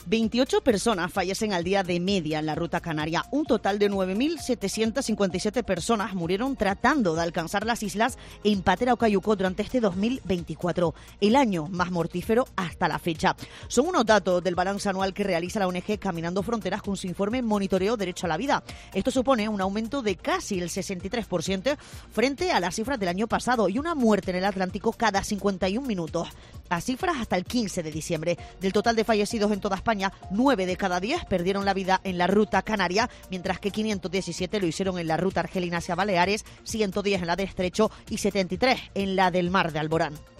28 personas fallecen al día de media en la ruta canaria. Un total de 9.757 personas murieron tratando de alcanzar las islas en Patera o Cayuco durante este 2024, el año más mortífero hasta la fecha. Son unos datos del balance anual que realiza la ONG Caminando Fronteras con su informe Monitoreo Derecho a la Vida. Esto supone un aumento de casi el 63% frente a las cifras del año pasado y una muerte en el Atlántico cada 51 minutos. A cifras hasta el 15 de diciembre. Del total de fallecidos en toda España, 9 de cada 10 perdieron la vida en la ruta canaria, mientras que 517 lo hicieron en la ruta argelina hacia Baleares, 110 en la de Estrecho y 73 en la del Mar de Alborán.